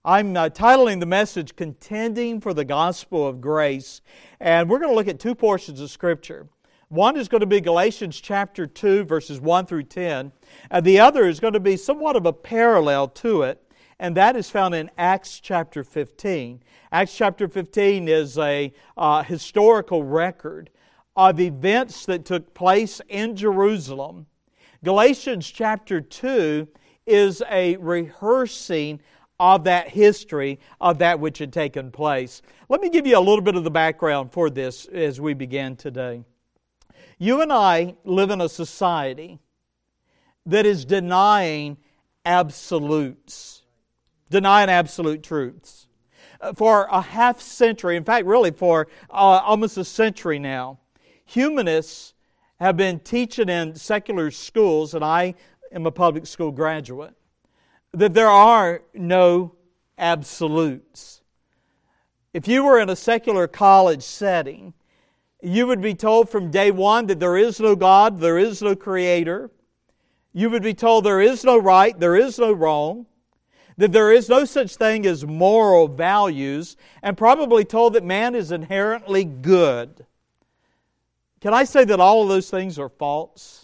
I'm titling the message, Contending for the Gospel of Grace. And we're going to look at two portions of Scripture. One is going to be Galatians chapter 2, verses 1 through 10. And the other is going to be somewhat of a parallel to it. And that is found in Acts chapter 15. Acts chapter 15 is a historical record of events that took place in Jerusalem. Galatians chapter 2 is a rehearsing of that history, of that which had taken place. Let me give you a little bit of the background for this as we begin today. You and I live in a society that is denying absolutes, denying absolute truths. For a half century, in fact, really for almost a century now, humanists have been teaching in secular schools, and I am a public school graduate, that there are no absolutes. If you were in a secular college setting, you would be told from day one that there is no God, there is no Creator. You would be told there is no right, there is no wrong, that there is no such thing as moral values, and probably told that man is inherently good. Can I say that all of those things are false?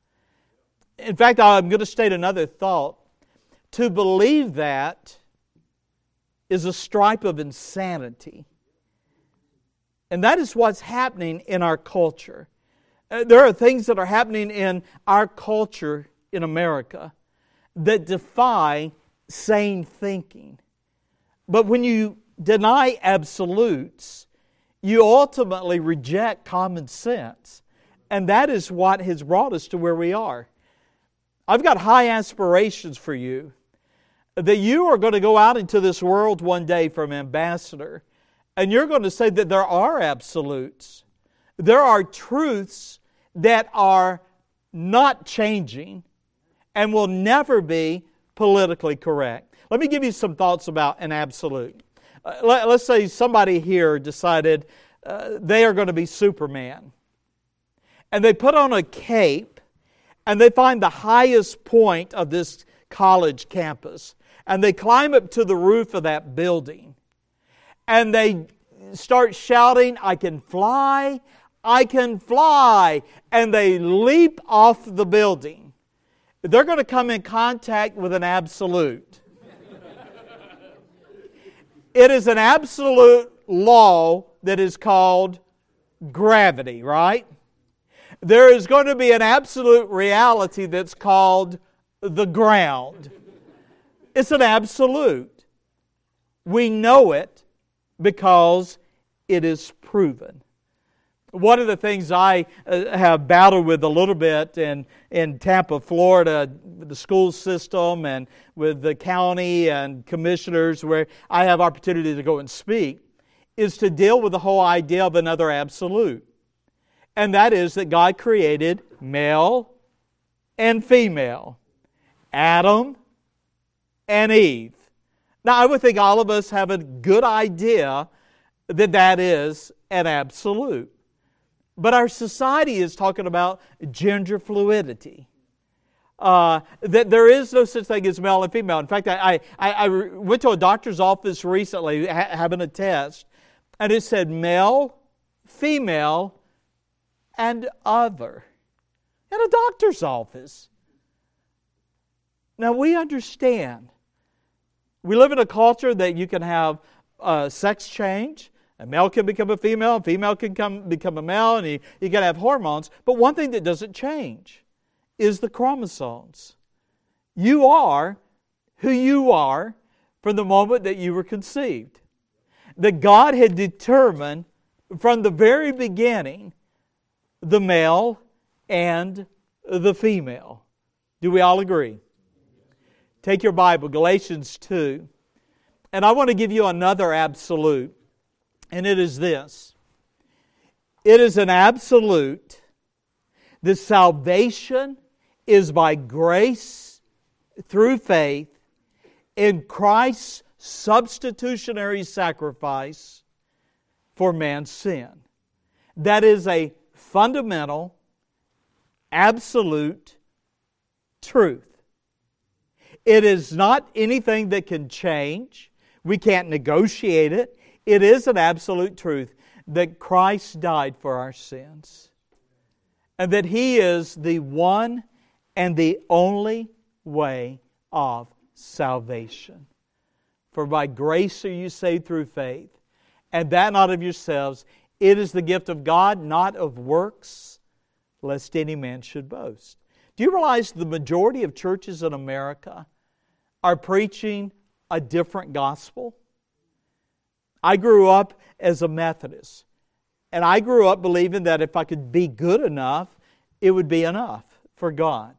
In fact, I'm going to state another thought. To believe that is a stripe of insanity. And that is what's happening in our culture. There are things that are happening in our culture in America that defy sane thinking. But when you deny absolutes, you ultimately reject common sense. And that is what has brought us to where we are. I've got high aspirations for you, that you are going to go out into this world one day from ambassador, and you're going to say that there are absolutes. There are truths that are not changing and will never be politically correct. Let me give you some thoughts about an absolute. Let's say somebody here decided they are going to be Superman. And they put on a cape and they find the highest point of this college campus. And they climb up to the roof of that building. And they start shouting, "I can fly, I can fly." And they leap off the building. They're going to come in contact with an absolute. It is an absolute law that is called gravity, right? There is going to be an absolute reality that's called the ground. It's an absolute. We know it because it is proven. One of the things I have battled with a little bit in Tampa, Florida, with the school system and with the county and commissioners where I have opportunity to go and speak, is to deal with the whole idea of another absolute. And that is that God created male and female, Adam and Eve. Now, I would think all of us have a good idea that that is an absolute. But our society is talking about gender fluidity. That there is no such thing as male and female. In fact, I went to a doctor's office recently having a test, and it said male, female, and other. In a doctor's office. Now, we understand. We live in a culture that you can have sex change. A male can become a female can become a male, and you can have hormones. But one thing that doesn't change is the chromosomes. You are who you are from the moment that you were conceived. That God had determined from the very beginning the male and the female. Do we all agree? Take your Bible, Galatians 2. And I want to give you another absolute. And it is this. It is an absolute that salvation is by grace through faith in Christ's substitutionary sacrifice for man's sin. That is a fundamental, absolute truth. It is not anything that can change. We can't negotiate it. It is an absolute truth that Christ died for our sins. And that He is the one and the only way of salvation. For by grace are you saved through faith, and that not of yourselves. It is the gift of God, not of works, lest any man should boast. Do you realize the majority of churches in America are preaching a different gospel? I grew up as a Methodist, and I grew up believing that if I could be good enough, it would be enough for God.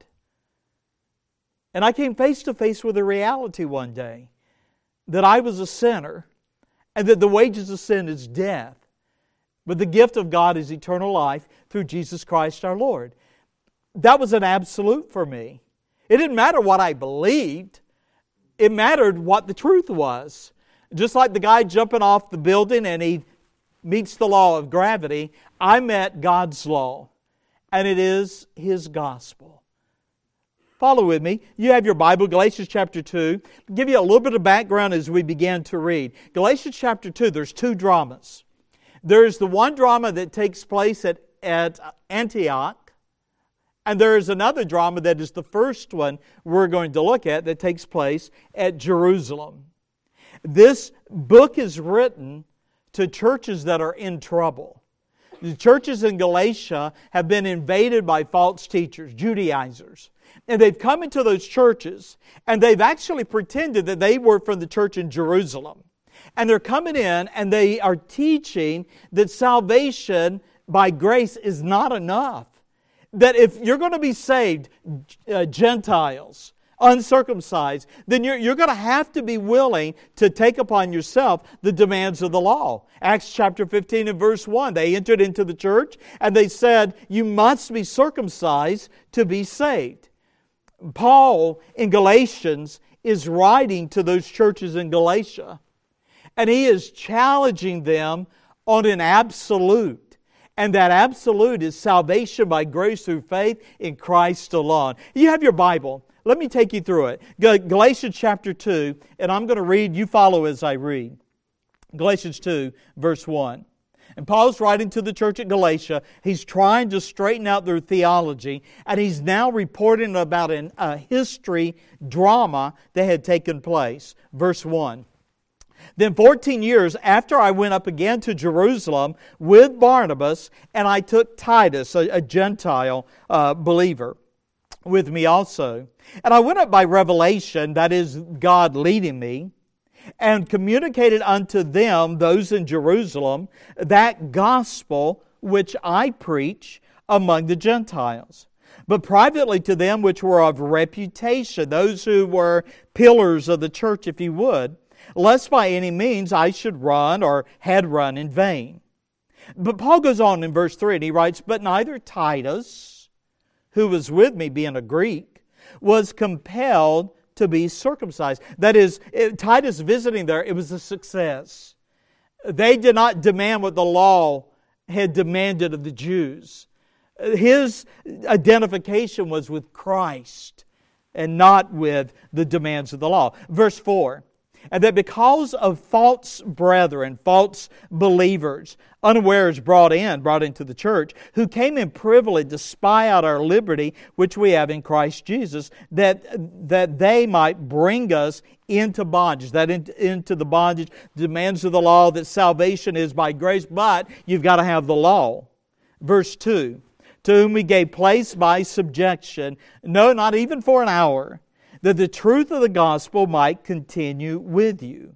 And I came face to face with a reality one day that I was a sinner and that the wages of sin is death, but the gift of God is eternal life through Jesus Christ our Lord. That was an absolute for me. It didn't matter what I believed. It mattered what the truth was. Just like the guy jumping off the building and he meets the law of gravity, I met God's law, and it is His gospel. Follow with me. You have your Bible, Galatians chapter 2. I'll give you a little bit of background as we begin to read. Galatians chapter 2, there's two dramas. There's the one drama that takes place at Antioch, and there is another drama that is the first one we're going to look at that takes place at Jerusalem. This book is written to churches that are in trouble. The churches in Galatia have been invaded by false teachers, Judaizers. And they've come into those churches, and they've actually pretended that they were from the church in Jerusalem. And they're coming in, and they are teaching that salvation by grace is not enough. That if you're going to be saved, Gentiles, uncircumcised, then you're going to have to be willing to take upon yourself the demands of the law. Acts chapter 15 and verse 1, they entered into the church, and they said, you must be circumcised to be saved. Paul in Galatians is writing to those churches in Galatia, and he is challenging them on an absolute. And that absolute is salvation by grace through faith in Christ alone. You have your Bible. Let me take you through it. Galatians chapter 2, and I'm going to read, you follow as I read. Galatians 2, verse 1. And Paul's writing to the church at Galatia. He's trying to straighten out their theology, and he's now reporting about a history drama that had taken place. Verse 1. Then 14 years after I went up again to Jerusalem with Barnabas, and I took Titus, a Gentile believer, with me also. And I went up by revelation, that is God leading me, and communicated unto them, those in Jerusalem, that gospel which I preach among the Gentiles. But privately to them which were of reputation, those who were pillars of the church, if you would, lest by any means I should run or had run in vain. But Paul goes on in verse 3 and he writes, but neither Titus, who was with me being a Greek, was compelled to be circumcised. That is, Titus visiting there, it was a success. They did not demand what the law had demanded of the Jews. His identification was with Christ and not with the demands of the law. Verse 4. And that because of false brethren, false believers, unawares brought into the church, who came in privily to spy out our liberty, which we have in Christ Jesus, that they might bring us into bondage, into the bondage, demands of the law, that salvation is by grace, but you've got to have the law. Verse 2, to whom we gave place by subjection, no, not even for an hour, that the truth of the gospel might continue with you.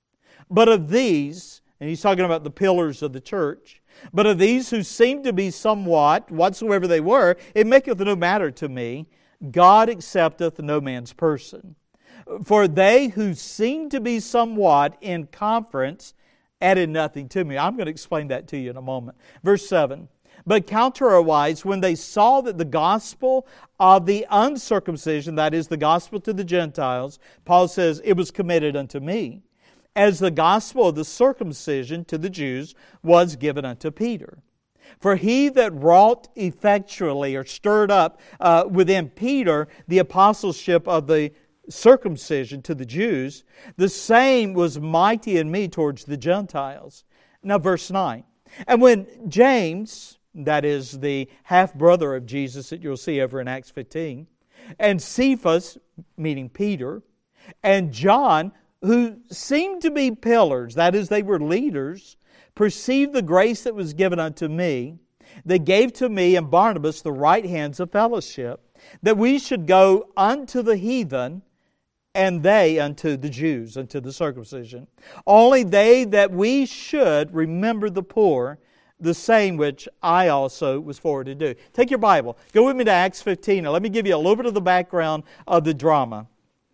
But of these, and he's talking about the pillars of the church, but of these who seem to be somewhat, whatsoever they were, it maketh no matter to me, God accepteth no man's person. For they who seem to be somewhat in conference added nothing to me. I'm going to explain that to you in a moment. Verse 7. But counterwise, when they saw that the gospel of the uncircumcision, that is the gospel to the Gentiles, Paul says, it was committed unto me, as the gospel of the circumcision to the Jews was given unto Peter. For he that wrought effectually or stirred up within Peter the apostleship of the circumcision to the Jews, the same was mighty in me towards the Gentiles. Now verse 9. And when James, that is the half-brother of Jesus that you'll see over in Acts 15, and Cephas, meaning Peter, and John, who seemed to be pillars, that is, they were leaders, perceived the grace that was given unto me, they gave to me and Barnabas the right hands of fellowship, that we should go unto the heathen, and they unto the Jews, unto the circumcision. Only they that we should remember the poor, the same which I also was forward to do. Take your Bible. Go with me to Acts 15. Now let me give you a little bit of the background of the drama.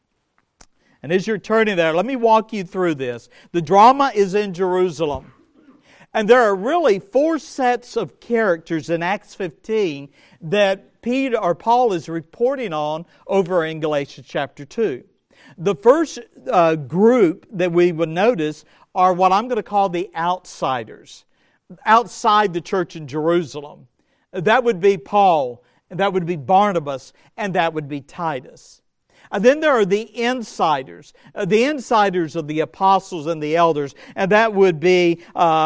And as you're turning there, let me walk you through this. The drama is in Jerusalem. And there are really 4 sets of characters in Acts 15 that Peter or Paul is reporting on over in Galatians chapter 2. The first group that we would notice are what I'm going to call the outsiders, outside the church in Jerusalem. That would be Paul, and that would be Barnabas, and that would be Titus. And then there are the insiders of the apostles and the elders, and that would be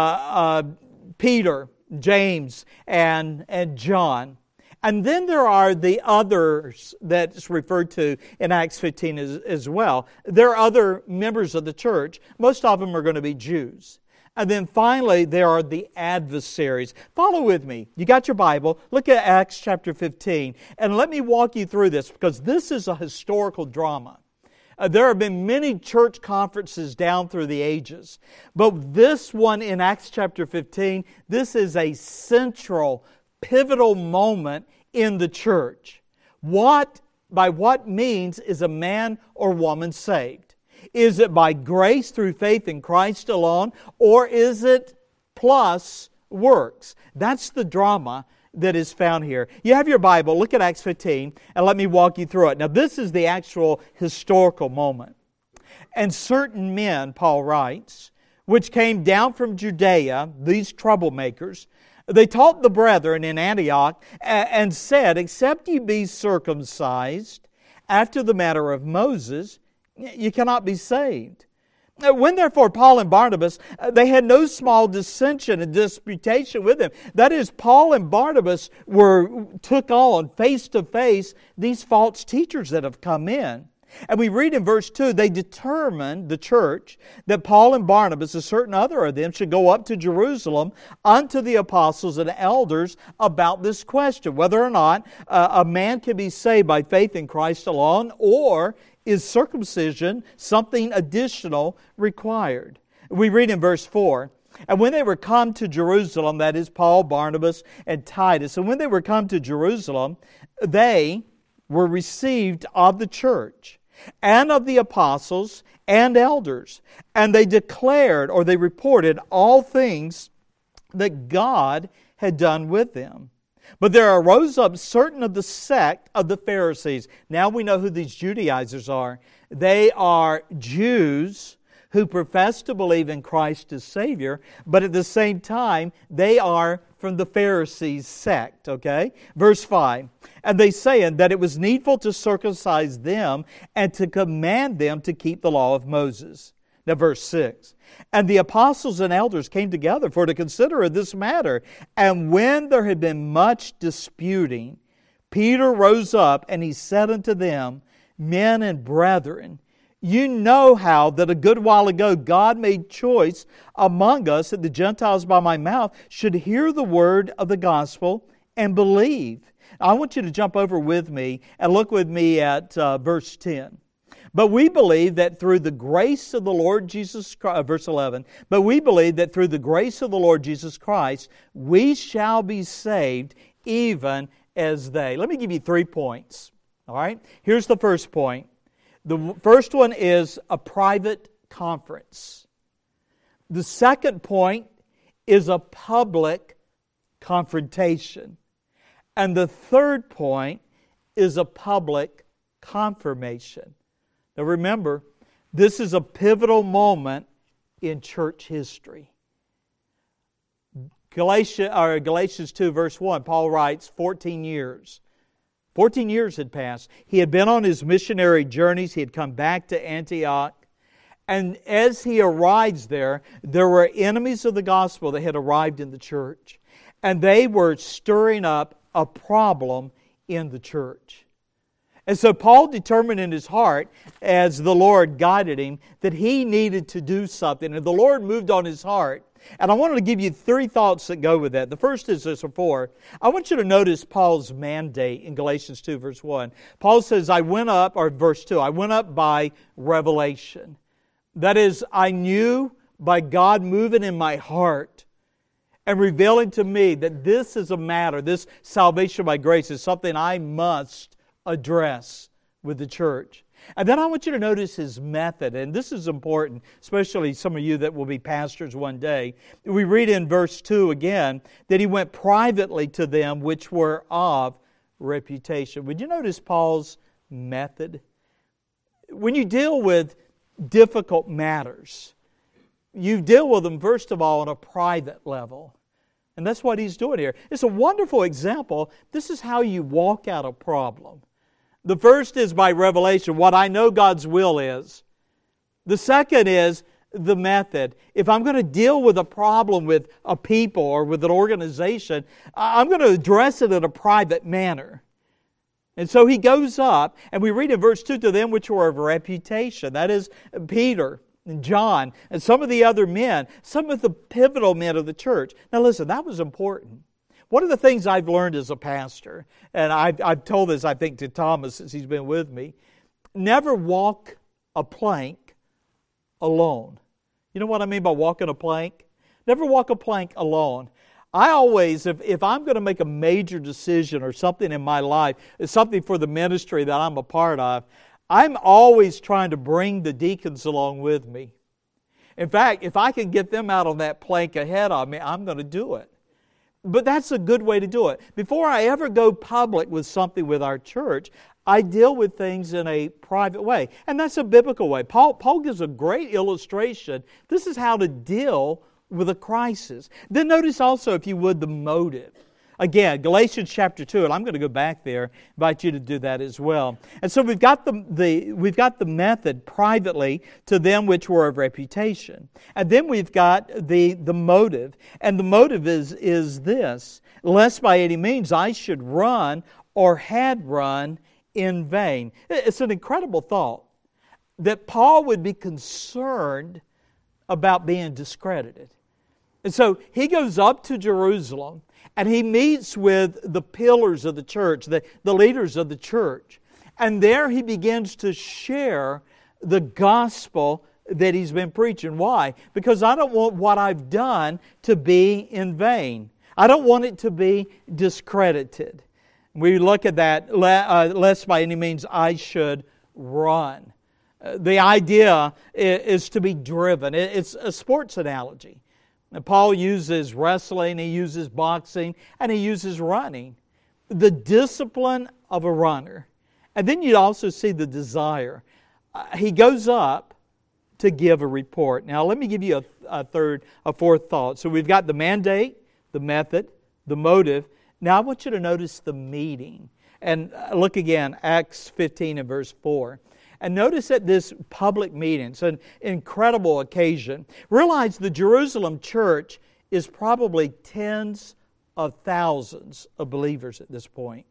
Peter, James, and John. And then there are the others that's referred to in Acts 15 as well. There are other members of the church. Most of them are going to be Jews. And then finally, there are the adversaries. Follow with me. You got your Bible. Look at Acts chapter 15. And let me walk you through this, because this is a historical drama. There have been many church conferences down through the ages. But this one in Acts chapter 15, this is a central, pivotal moment in the church. By what means is a man or woman saved? Is it by grace through faith in Christ alone, or is it plus works? That's the drama that is found here. You have your Bible, look at Acts 15, and let me walk you through it. Now this is the actual historical moment. And certain men, Paul writes, which came down from Judea, these troublemakers, they taught the brethren in Antioch and said, except ye be circumcised after the manner of Moses, you cannot be saved. When therefore Paul and Barnabas, they had no small dissension and disputation with them. That is, Paul and Barnabas took on face to face these false teachers that have come in. And we read in verse 2, they determined, the church, that Paul and Barnabas, a certain other of them, should go up to Jerusalem unto the apostles and elders about this question, whether or not a man can be saved by faith in Christ alone, or is circumcision something additional required? We read in verse 4, and when they were come to Jerusalem, that is Paul, Barnabas, and Titus, and when they were come to Jerusalem, they were received of the church and of the apostles and elders, and they declared, or they reported, all things that God had done with them. But there arose up certain of the sect of the Pharisees. Now we know who these Judaizers are. They are Jews who profess to believe in Christ as Savior, but at the same time, they are from the Pharisees sect, okay? Verse 5, and they saying that it was needful to circumcise them and to command them to keep the law of Moses. Now verse 6, and the apostles and elders came together for to consider this matter. And when there had been much disputing, Peter rose up and he said unto them, men and brethren, you know how that a good while ago God made choice among us that the Gentiles by my mouth should hear the word of the gospel and believe. I want you to jump over with me and look with me at verse 10. But we believe that through the grace of the Lord Jesus Christ, verse 11, but we believe that through the grace of the Lord Jesus Christ, we shall be saved even as they. Let me give you 3 points. All right? Here's the first point. The first one is a private conference. The second point is a public confrontation. And the third point is a public confirmation. Now remember, this is a pivotal moment in church history. Galatians 2 verse 1, Paul writes, 14 years 14 years had passed. He had been on his missionary journeys. He had come back to Antioch. And as he arrives there were enemies of the gospel that had arrived in the church. And they were stirring up a problem in the church. And so Paul determined in his heart, as the Lord guided him, that he needed to do something. And the Lord moved on his heart. And I wanted to give you 3 thoughts that go with that. The first is this, or 4. I want you to notice Paul's mandate in Galatians 2, verse 1. Paul says, verse 2, I went up by revelation. That is, I knew by God moving in my heart and revealing to me that this is a matter, this salvation by grace is something I must address with the church. And then I want you to notice his method, and this is important, especially some of you that will be pastors one day. We read in verse 2 again that he went privately to them which were of reputation. Would you notice Paul's method? When you deal with difficult matters, you deal with them, first of all, on a private level. And that's what he's doing here. It's a wonderful example. This is how you walk out a problem. The first is by revelation, what I know God's will is. The second is the method. If I'm going to deal with a problem with a people or with an organization, I'm going to address it in a private manner. And so he goes up, and we read in verse 2, to them which were of reputation. That is Peter and John and some of the other men, some of the pivotal men of the church. Now listen, that was important. One of the things I've learned as a pastor, and I've told this, I think, to Thomas since he's been with me, never walk a plank alone. You know what I mean by walking a plank? Never walk a plank alone. I always, if I'm going to make a major decision or something in my life, it's something for the ministry that I'm a part of, I'm always trying to bring the deacons along with me. In fact, if I can get them out on that plank ahead of me, I'm going to do it. But that's a good way to do it. Before I ever go public with something with our church, I deal with things in a private way. And that's a biblical way. Paul gives a great illustration. This is how to deal with a crisis. Then notice also, if you would, the motive. Again, Galatians chapter 2, and I'm going to go back there, invite you to do that as well. And so we've got the method privately to them which were of reputation. And then we've got the motive. And the motive is this: lest by any means I should run or had run in vain. It's an incredible thought that Paul would be concerned about being discredited. And so he goes up to Jerusalem and he meets with the pillars of the church, the leaders of the church. And there he begins to share the gospel that he's been preaching. Why? Because I don't want what I've done to be in vain. I don't want it to be discredited. We look at that, lest by any means I should run. The idea is to be driven. It's a sports analogy. Paul uses wrestling, he uses boxing, and he uses running. The discipline of a runner. And then you also see the desire. He goes up to give a report. Now let me give you a fourth thought. So we've got the mandate, the method, the motive. Now I want you to notice the meeting. And look again, Acts 15 and verse 4. And notice at this public meeting, it's an incredible occasion. Realize the Jerusalem church is probably tens of thousands of believers at this point.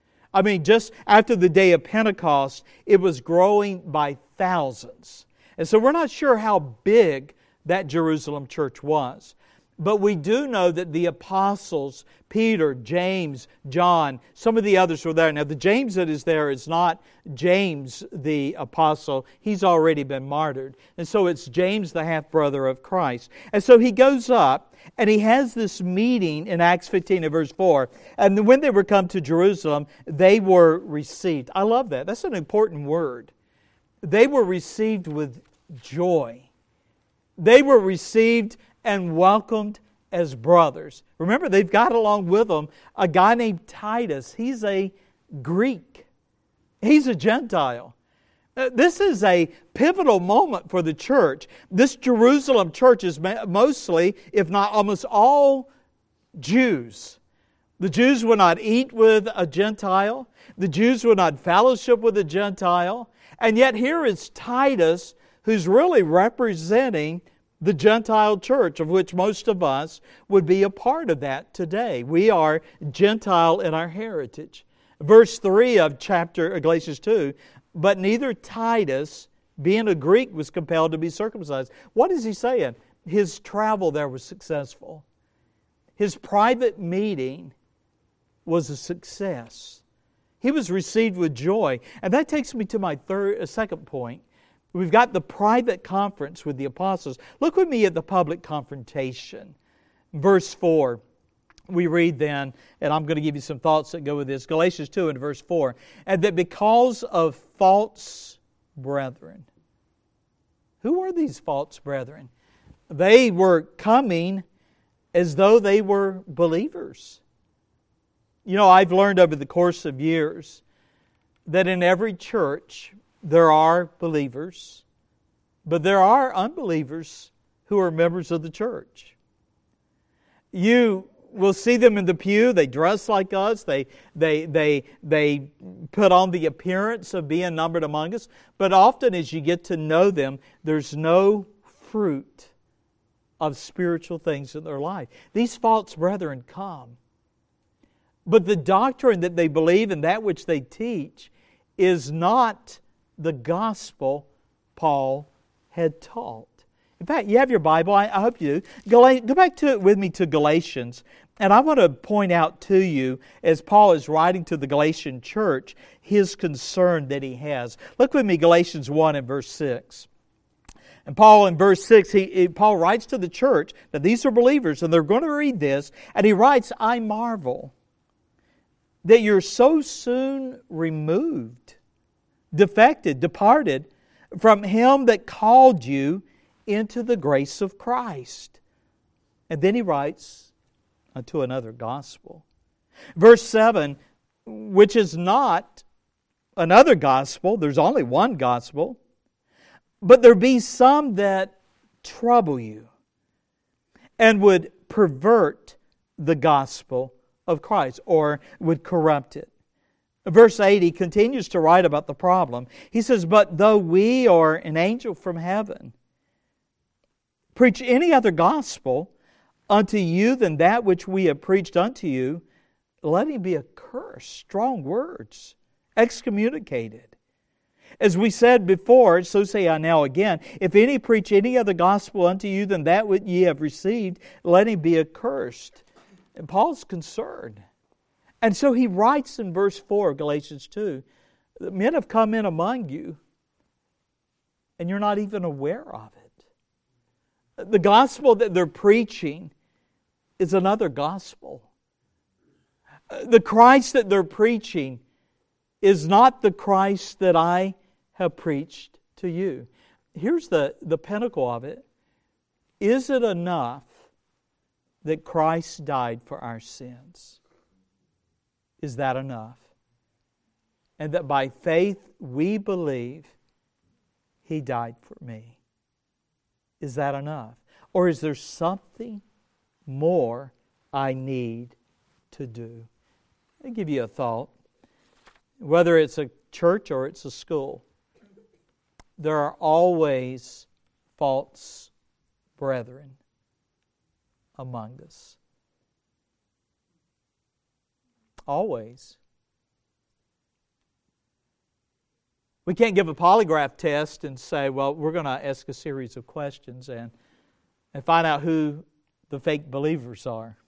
I mean, just after the day of Pentecost, it was growing by thousands. And so we're not sure how big that Jerusalem church was. But we do know that the apostles, Peter, James, John, some of the others were there. Now the James that is there is not James the apostle. He's already been martyred. And so it's James the half-brother of Christ. And so he goes up and he has this meeting in Acts 15 and verse 4. And when they were come to Jerusalem, they were received. I love that. That's an important word. They were received with joy. They were received and welcomed as brothers. Remember, they've got along with them a guy named Titus. He's a Greek. He's a Gentile. This is a pivotal moment for the church. This Jerusalem church is mostly, if not almost all, Jews. The Jews would not eat with a Gentile. The Jews would not fellowship with a Gentile. And yet here is Titus, who's really representing the Gentile church, of which most of us would be a part of that today. We are Gentile in our heritage. Verse 3 of chapter Galatians 2, but neither Titus, being a Greek, was compelled to be circumcised. What is he saying? His travel there was successful. His private meeting was a success. He was received with joy. And that takes me to my second point. We've got the private conference with the apostles. Look with me at the public confrontation. Verse 4, we read then, and I'm going to give you some thoughts that go with this. Galatians 2 and verse 4. And that because of false brethren. Who were these false brethren? They were coming as though they were believers. You know, I've learned over the course of years that in every church there are believers, but there are unbelievers who are members of the church. You will see them in the pew. They dress like us. They put on the appearance of being numbered among us. But often as you get to know them, there's no fruit of spiritual things in their life. These false brethren come. But the doctrine that they believe and that which they teach is not the gospel Paul had taught. In fact, you have your Bible. I hope you do. Go back with me to Galatians. And I want to point out to you, as Paul is writing to the Galatian church, his concern that he has. Look with me, Galatians 1 and verse 6. And Paul, in verse 6, Paul writes to the church that these are believers, and they're going to read this. And he writes, I marvel that you're so soon removed, defected, departed from Him that called you into the grace of Christ. And then he writes unto another gospel. Verse 7, which is not another gospel, there's only one gospel, but there be some that trouble you and would pervert the gospel of Christ, or would corrupt it. Verse 8, he continues to write about the problem. He says, but though we or an angel from heaven preach any other gospel unto you than that which we have preached unto you, let him be accursed. Strong words. Excommunicated. As we said before, so say I now again, if any preach any other gospel unto you than that which ye have received, let him be accursed. And Paul's concerned. And so he writes in verse 4 of Galatians 2, that men have come in among you, and you're not even aware of it. The gospel that they're preaching is another gospel. The Christ that they're preaching is not the Christ that I have preached to you. Here's the pinnacle of it. Is it enough that Christ died for our sins? Is that enough? And that by faith we believe He died for me. Is that enough? Or is there something more I need to do? I'll give you a thought. Whether it's a church or it's a school, there are always false brethren among us. Always. We can't give a polygraph test and say, well, we're going to ask a series of questions and find out who the fake believers are.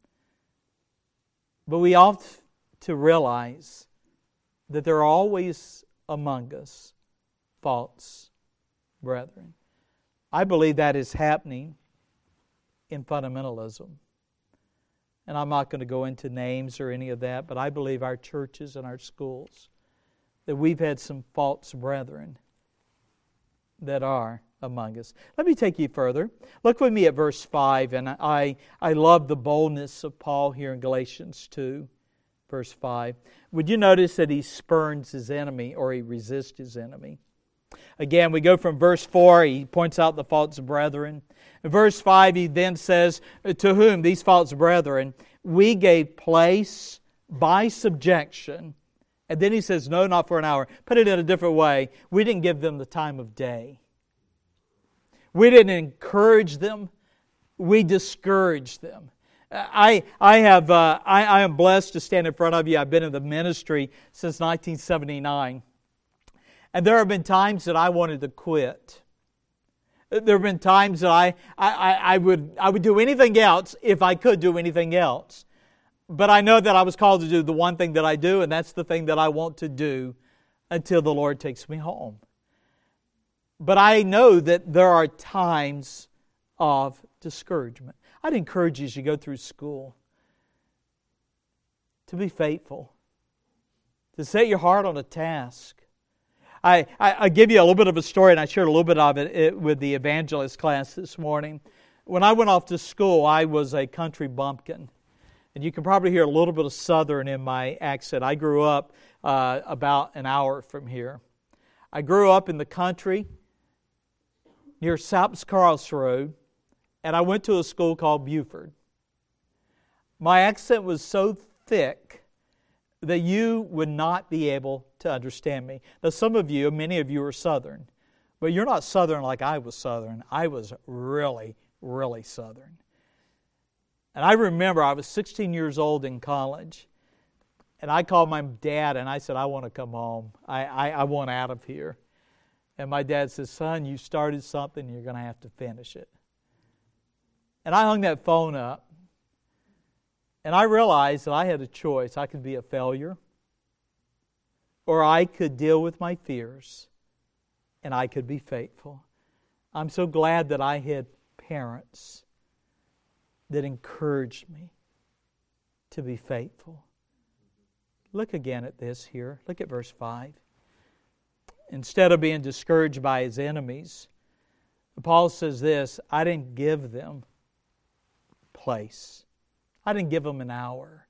But we ought to realize that there are always among us false brethren. I believe that is happening in fundamentalism. And I'm not going to go into names or any of that, but I believe our churches and our schools, that we've had some false brethren that are among us. Let me take you further. Look with me at verse 5, and I love the boldness of Paul here in Galatians 2, verse 5. Would you notice that he spurns his enemy, or he resists his enemy? Again, we go from verse 4, he points out the false brethren. In verse 5, he then says, to whom, these false brethren, we gave place by subjection. And then he says, no, not for an hour. Put it in a different way. We didn't give them the time of day. We didn't encourage them. We discouraged them. I am blessed to stand in front of you. I've been in the ministry since 1979. And there have been times that I wanted to quit. There have been times that I would do anything else if I could do anything else. But I know that I was called to do the one thing that I do, and that's the thing that I want to do until the Lord takes me home. But I know that there are times of discouragement. I'd encourage you as you go through school to be faithful, to set your heart on a task. I give you a little bit of a story, and I shared a little bit of it with the evangelist class this morning. When I went off to school, I was a country bumpkin. And you can probably hear a little bit of Southern in my accent. I grew up about an hour from here. I grew up in the country near Saps Crossroad, and I went to a school called Buford. My accent was so thick that you would not be able to understand me. Now, many of you are Southern, but you're not Southern like I was Southern. I was really, really Southern. And I remember I was 16 years old in college, and I called my dad and I said, I want to come home. I want out of here. And my dad says, son, you started something, you're going to have to finish it. And I hung that phone up, and I realized that I had a choice. I could be a failure, or I could deal with my fears, and I could be faithful. I'm so glad that I had parents that encouraged me to be faithful. Look again at this here. Look at verse 5. Instead of being discouraged by his enemies, Paul says this, I didn't give them place. I didn't give them an hour.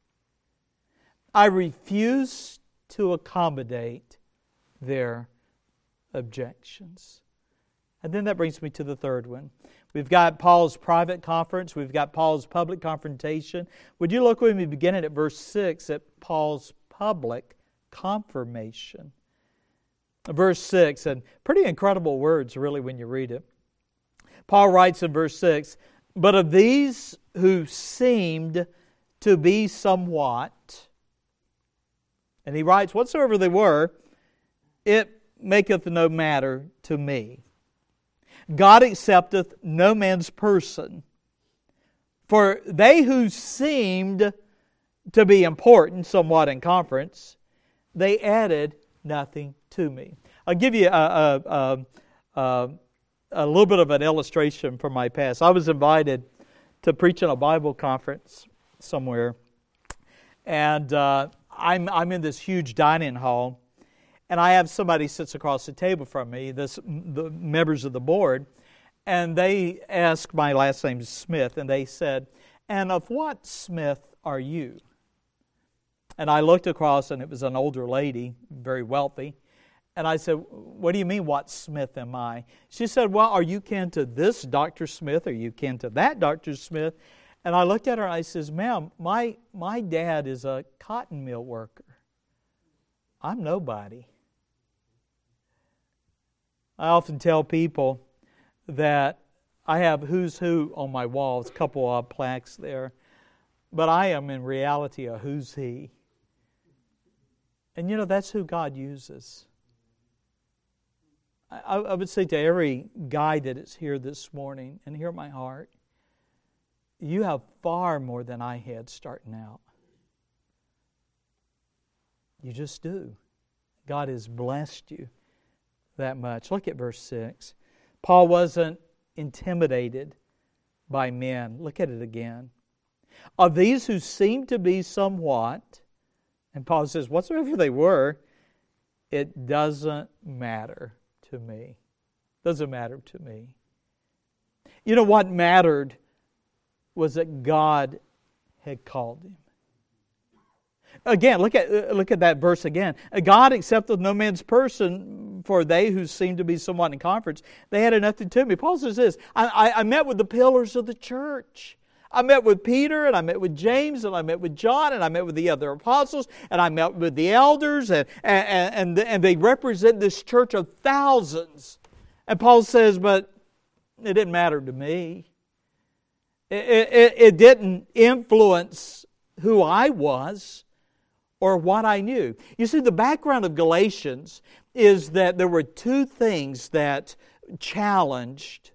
I refused to accommodate their objections. And then that brings me to the third one. We've got Paul's private conference. We've got Paul's public confrontation. Would you look with me beginning at verse 6 at Paul's public confirmation? Verse 6, and pretty incredible words really when you read it. Paul writes in verse 6, but of these who seemed to be somewhat, and he writes, whatsoever they were, it maketh no matter to me. God accepteth no man's person. For they who seemed to be important somewhat in conference, they added nothing to me. I'll give you a little bit of an illustration from my past. I was invited to preach in a Bible conference somewhere, and I'm in this huge dining hall, and I have somebody sits across the table from me, the members of the board, and they asked, my last name is Smith, and they said, and of what Smith are you? And I looked across, and it was an older lady, very wealthy, and I said, what do you mean, what Smith am I? She said, well, are you kin to this Dr. Smith? Are you kin to that Dr. Smith? And I looked at her and I says, ma'am, my dad is a cotton mill worker. I'm nobody. I often tell people that I have who's who on my walls, a couple of plaques there, but I am in reality a who's he. And you know, that's who God uses. I would say to every guy that is here this morning, and hear my heart, you have far more than I had starting out. You just do. God has blessed you that much. Look at verse 6. Paul wasn't intimidated by men. Look at it again. Of these who seemed to be somewhat, and Paul says, whatsoever they were, it doesn't matter to me. Doesn't matter to me. You know what mattered was that God had called him. Again, look at that verse again. God accepteth no man's person, for they who seem to be somewhat in conference, they had nothing to me. Paul says this, I met with the pillars of the church. I met with Peter, and I met with James, and I met with John, and I met with the other apostles, and I met with the elders, and they represent this church of thousands. And Paul says, but it didn't matter to me. It didn't influence who I was or what I knew. You see, the background of Galatians is that there were two things that challenged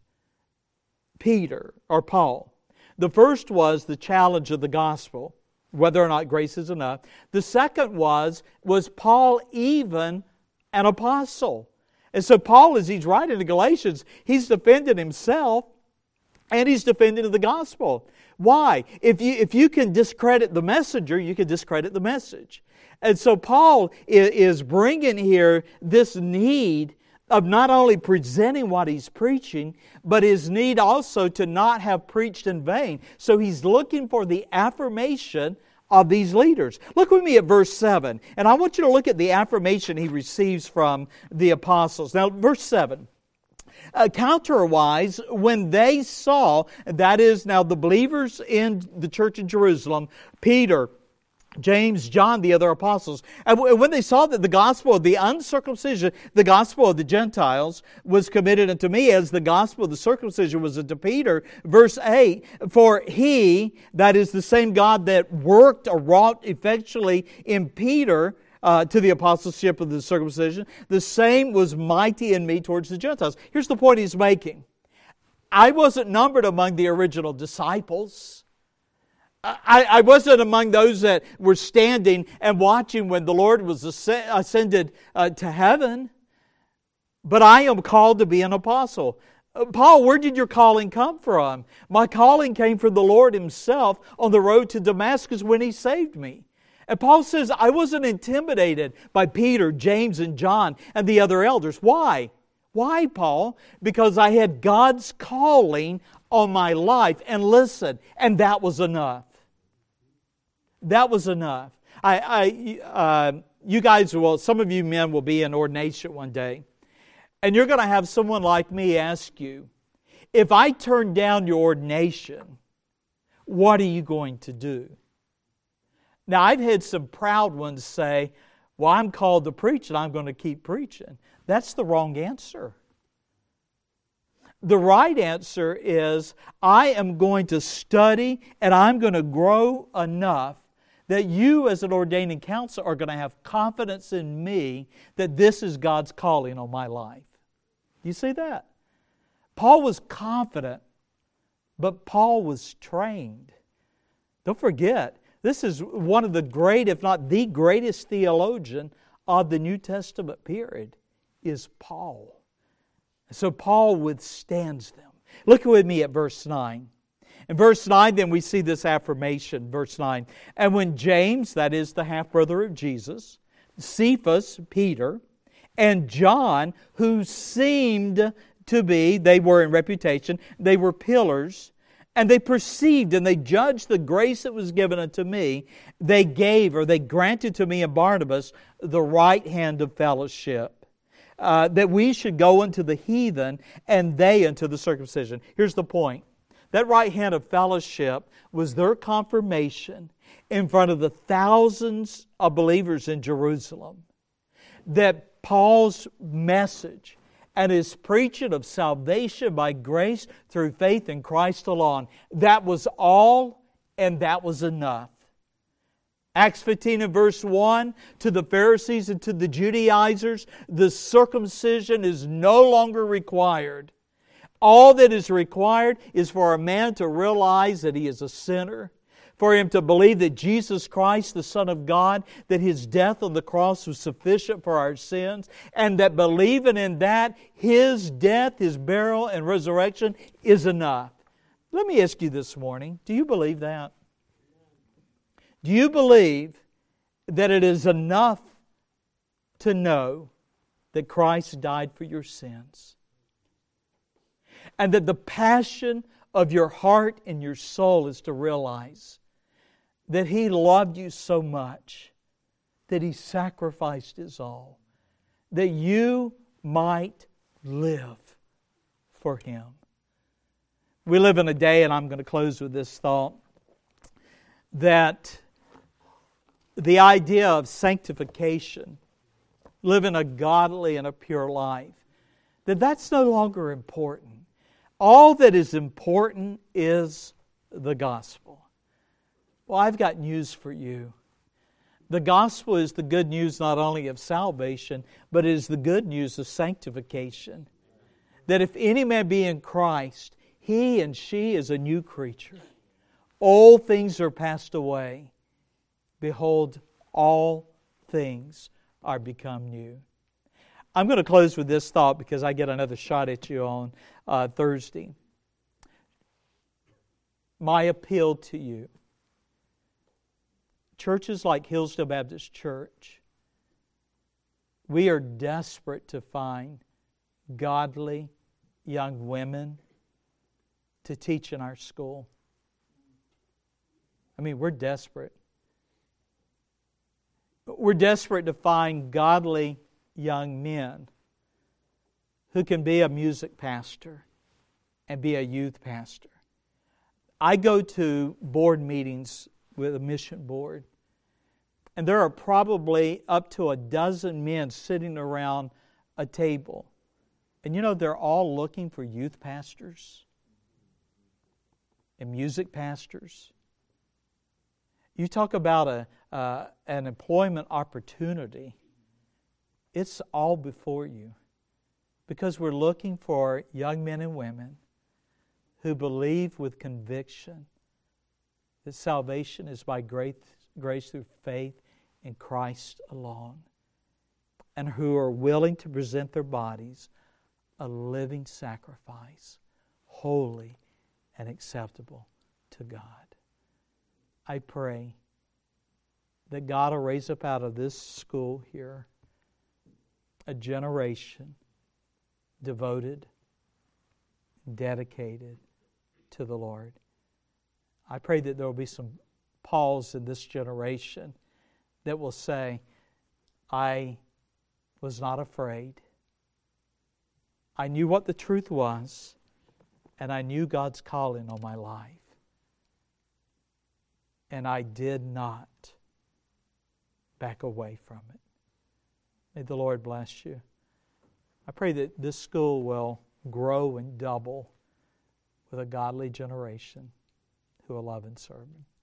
Peter or Paul. The first was the challenge of the gospel, whether or not grace is enough. The second was Paul even an apostle? And so Paul, as he's writing to Galatians, he's defending himself and he's defending the gospel. Why? If you can discredit the messenger, you can discredit the message. And so Paul is bringing here this need of not only presenting what he's preaching, but his need also to not have preached in vain. So he's looking for the affirmation of these leaders. Look with me at verse 7. And I want you to look at the affirmation he receives from the apostles. Now, verse 7. Counterwise, when they saw, that is now the believers in the church in Jerusalem, Peter, James, John, the other apostles, and when they saw that the gospel of the uncircumcision, the gospel of the Gentiles, was committed unto me, as the gospel of the circumcision was unto Peter, verse 8, for he, that is the same God that worked or wrought effectually in Peter, to the apostleship of the circumcision, the same was mighty in me towards the Gentiles. Here's the point he's making. I wasn't numbered among the original disciples. I wasn't among those that were standing and watching when the Lord was ascended to heaven. But I am called to be an apostle. Paul, where did your calling come from? My calling came from the Lord Himself on the road to Damascus when He saved me. And Paul says, I wasn't intimidated by Peter, James, and John, and the other elders. Why? Why, Paul? Because I had God's calling on my life. And listen, and that was enough. That was enough. You guys will, some of you men will be in ordination one day. And you're going to have someone like me ask you, if I turn down your ordination, what are you going to do? Now, I've had some proud ones say, well, I'm called to preach and I'm going to keep preaching. That's the wrong answer. The right answer is, I am going to study and I'm going to grow enough that you as an ordaining counselor are going to have confidence in me that this is God's calling on my life. You see that? Paul was confident, but Paul was trained. Don't forget, this is one of the great, if not the greatest theologian of the New Testament period, is Paul. So Paul withstands them. Look with me at verse 9. In verse 9, then we see this affirmation, verse 9. And when James, that is the half-brother of Jesus, Cephas, Peter, and John, who seemed to be, they were in reputation, they were pillars, and they perceived and they judged the grace that was given unto me, they gave, or they granted to me and Barnabas, the right hand of fellowship, that we should go unto the heathen, and they unto the circumcision. Here's the point. That right hand of fellowship was their confirmation in front of the thousands of believers in Jerusalem that Paul's message and his preaching of salvation by grace through faith in Christ alone, that was all and that was enough. Acts 15 and verse 1, to the Pharisees and to the Judaizers, the circumcision is no longer required. All that is required is for a man to realize that he is a sinner, for him to believe that Jesus Christ, the Son of God, that His death on the cross was sufficient for our sins, and that believing in that, His death, His burial, and resurrection is enough. Let me ask you this morning, do you believe that? Do you believe that it is enough to know that Christ died for your sins? And that the passion of your heart and your soul is to realize that He loved you so much that He sacrificed His all, that you might live for Him. We live in a day, and I'm going to close with this thought, that the idea of sanctification, living a godly and a pure life, that's no longer important. All that is important is the gospel. Well, I've got news for you. The gospel is the good news not only of salvation, but it is the good news of sanctification. That if any man be in Christ, he and she is a new creature. All things are passed away. Behold, all things are become new. I'm going to close with this thought because I get another shot at you on Thursday. My appeal to you, churches like Hillsdale Baptist Church, we are desperate to find godly young women to teach in our school. I mean, we're desperate. We're desperate to find godly young men who can be a music pastor and be a youth pastor. I go to board meetings with a mission board, and there are probably up to a dozen men sitting around a table. And you know, they're all looking for youth pastors and music pastors. You talk about an employment opportunity. It's all before you, because we're looking for young men and women who believe with conviction that salvation is by grace through faith in Christ alone, and who are willing to present their bodies a living sacrifice, holy and acceptable to God. I pray that God will raise up out of this school here a generation devoted, dedicated to the Lord. I pray that there will be some Pauls in this generation that will say, I was not afraid. I knew what the truth was, and I knew God's calling on my life. And I did not back away from it. May the Lord bless you. I pray that this school will grow and double with a godly generation who will love and serve Him.